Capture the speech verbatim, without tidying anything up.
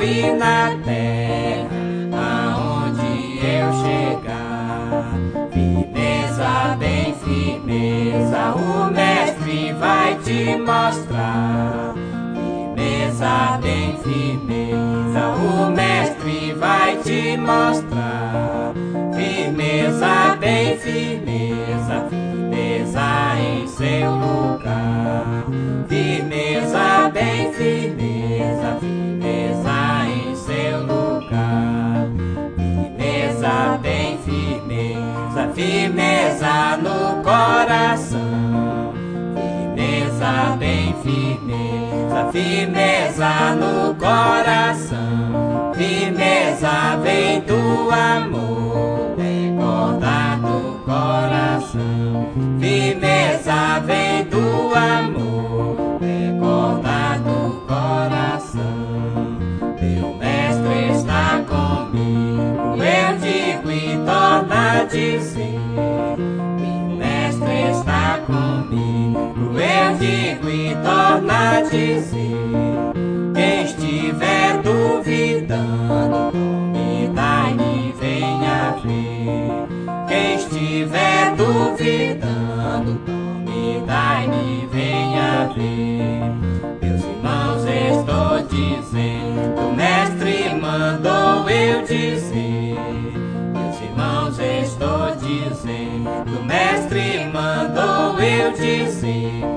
e na terra, aonde eu chegar. Firmeza, bem firmeza, o mestre vai te mostrar. Firmeza, bem firmeza, o mestre vai te mostrar. Firmeza, bem firmeza, firmeza em seu lugar. Firmeza, bem firmeza, firmeza em seu lugar. Firmeza, bem firmeza, firmeza no coração. Firmeza, bem firmeza, firmeza no coração. Firmeza vem do amor, recordar do coração. Firmeza vem do amor, recordar do coração. Meu mestre está comigo, eu digo e torno a dizer. Meu mestre está comigo, eu digo e torno a dizer. Quem estiver duvidando, tome daí e venha ver. Quem estiver duvidando, tome daí e venha ver. Meus irmãos, estou dizendo, o mestre mandou eu dizer. Meus irmãos, estou dizendo, o mestre mandou eu dizer.